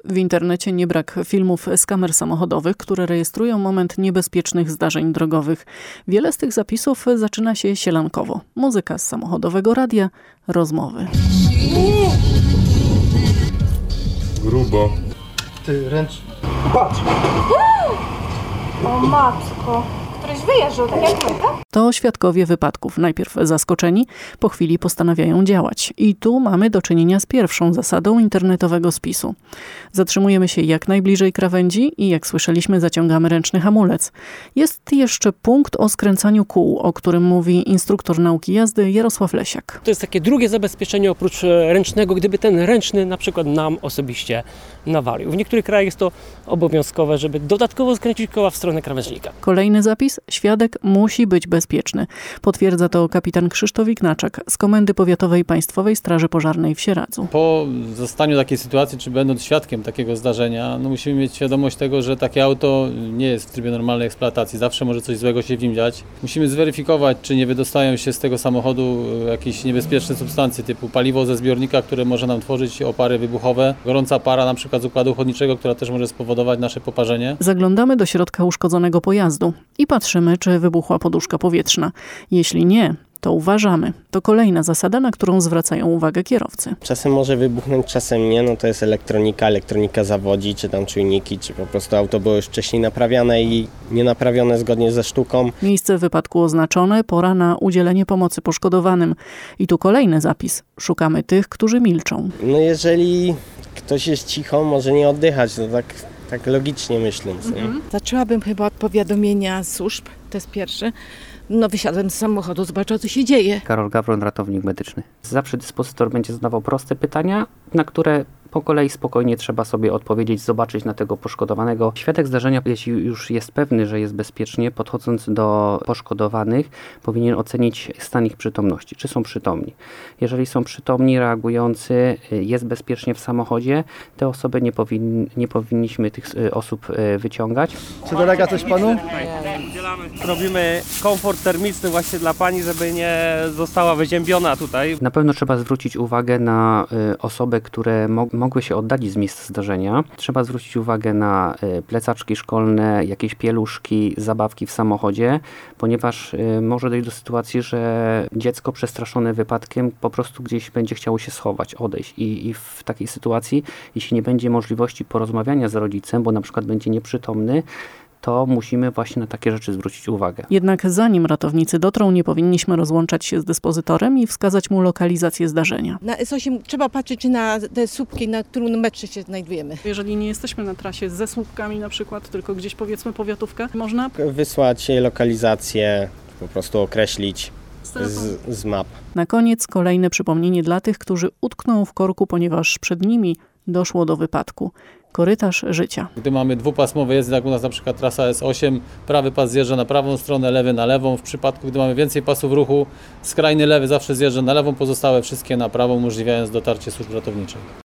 W internecie nie brak filmów z kamer samochodowych, które rejestrują moment niebezpiecznych zdarzeń drogowych. Wiele z tych zapisów zaczyna się sielankowo. Muzyka z samochodowego radia, rozmowy. Grubo. Ty, ręcz... Patrz! O matko, któryś wyjeżdżał, tak jak my, tak? To świadkowie wypadków. Najpierw zaskoczeni, po chwili postanawiają działać. I tu mamy do czynienia z pierwszą zasadą internetowego spisu. Zatrzymujemy się jak najbliżej krawędzi i jak słyszeliśmy, zaciągamy ręczny hamulec. Jest jeszcze punkt o skręcaniu kół, o którym mówi instruktor nauki jazdy Jarosław Lesiak. To jest takie drugie zabezpieczenie oprócz ręcznego, gdyby ten ręczny na przykład nam osobiście nawalił. W niektórych krajach jest to obowiązkowe, żeby dodatkowo skręcić koła w stronę krawężnika. Kolejny zapis. Świadek musi być bezpieczny. Potwierdza to kapitan Krzysztof Ignaczak z Komendy Powiatowej Państwowej Straży Pożarnej w Sieradzu. Po zastaniu takiej sytuacji, czy będąc świadkiem takiego zdarzenia, musimy mieć świadomość tego, że takie auto nie jest w trybie normalnej eksploatacji. Zawsze może coś złego się w nim dziać. Musimy zweryfikować, czy nie wydostają się z tego samochodu jakieś niebezpieczne substancje typu paliwo ze zbiornika, które może nam tworzyć opary wybuchowe, gorąca para na przykład z układu chłodniczego, która też może spowodować nasze poparzenie. Zaglądamy do środka uszkodzonego pojazdu i patrzymy, czy wybuchła poduszka powietrzna. Jeśli nie, to uważamy. To kolejna zasada, na którą zwracają uwagę kierowcy. Czasem może wybuchnąć, czasem nie. No to jest elektronika zawodzi, czy tam czujniki, czy po prostu auto było już wcześniej naprawiane i nie naprawione zgodnie ze sztuką. Miejsce wypadku oznaczone, pora na udzielenie pomocy poszkodowanym. I tu kolejny zapis. Szukamy tych, którzy milczą. No jeżeli ktoś jest cicho, może nie oddychać, no tak logicznie myśląc. Nie? Zaczęłabym chyba od powiadomienia służb, to jest pierwsze. No wysiadłem z samochodu, zobaczę, co się dzieje. Karol Gawron, ratownik medyczny. Zawsze dyspozytor będzie zadawał proste pytania, na które po kolei spokojnie trzeba sobie odpowiedzieć, zobaczyć na tego poszkodowanego. Świadek zdarzenia, jeśli już jest pewny, że jest bezpiecznie, podchodząc do poszkodowanych, powinien ocenić stan ich przytomności, czy są przytomni. Jeżeli są przytomni, reagujący, jest bezpiecznie w samochodzie, te osoby nie powinniśmy tych osób wyciągać. Czy dolega coś panu? Robimy komfort termiczny właśnie dla pani, żeby nie została wyziębiona tutaj. Na pewno trzeba zwrócić uwagę na osoby, które mogły się oddalić z miejsca zdarzenia. Trzeba zwrócić uwagę na plecaczki szkolne, jakieś pieluszki, zabawki w samochodzie, ponieważ może dojść do sytuacji, że dziecko przestraszone wypadkiem po prostu gdzieś będzie chciało się schować, odejść. I w takiej sytuacji, jeśli nie będzie możliwości porozmawiania z rodzicem, bo na przykład będzie nieprzytomny, to musimy właśnie na takie rzeczy zwrócić uwagę. Jednak zanim ratownicy dotrą, nie powinniśmy rozłączać się z dyspozytorem i wskazać mu lokalizację zdarzenia. Na S8 trzeba patrzeć, czy na te słupki, na którym metrze się znajdujemy. Jeżeli nie jesteśmy na trasie ze słupkami na przykład, tylko gdzieś powiedzmy powiatówkę, można Wysłać lokalizację, po prostu określić z map. Na koniec kolejne przypomnienie dla tych, którzy utkną w korku, ponieważ przed nimi doszło do wypadku. Korytarz życia. Gdy mamy dwupasmowe jazdy, jak u nas na przykład trasa S8, prawy pas zjeżdża na prawą stronę, lewy na lewą. W przypadku, gdy mamy więcej pasów ruchu, skrajny lewy zawsze zjeżdża na lewą, pozostałe wszystkie na prawą, umożliwiając dotarcie służb ratowniczych.